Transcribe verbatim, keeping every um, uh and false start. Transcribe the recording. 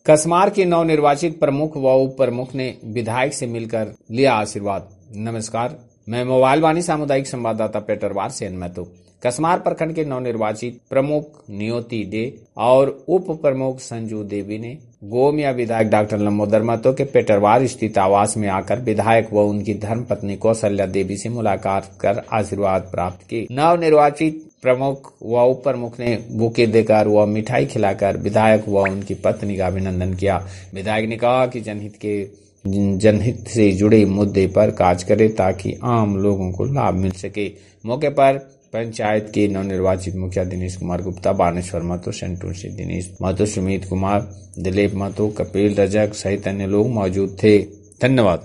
कसमार के नवनिर्वाचित प्रमुख व उप प्रमुख ने विधायक से मिलकर लिया आशीर्वाद। नमस्कार, मैं मोबाइल वाणी सामुदायिक संवाददाता पेटरवार से महतो। कसमार प्रखंड के नवनिर्वाचित प्रमुख नियोति डे और उप प्रमुख संजू देवी ने गोमिया विधायक डॉक्टर लंबोदर महतो के पेटरवार स्थित आवास में आकर विधायक व उनकी धर्मपत्नी कौशल्या देवी से मुलाकात कर आशीर्वाद प्राप्त किए। नवनिर्वाचित प्रमुख व उप प्रमुख ने बुके देकर व मिठाई खिलाकर विधायक व उनकी पत्नी का अभिनंदन किया। विधायक ने कहा कि जनहित के जनहित से जुड़े मुद्दे पर कार्य करे ताकि आम लोगों को लाभ मिल सके। मौके पर पंचायत के नवनिर्वाचित मुखिया दिनेश कुमार गुप्ता, बानेश्वर महतो, सेंटूर से दिनेश महतो, सुमित कुमार, दिलीप महतो, कपिल रजक सहित अन्य लोग मौजूद थे। धन्यवाद।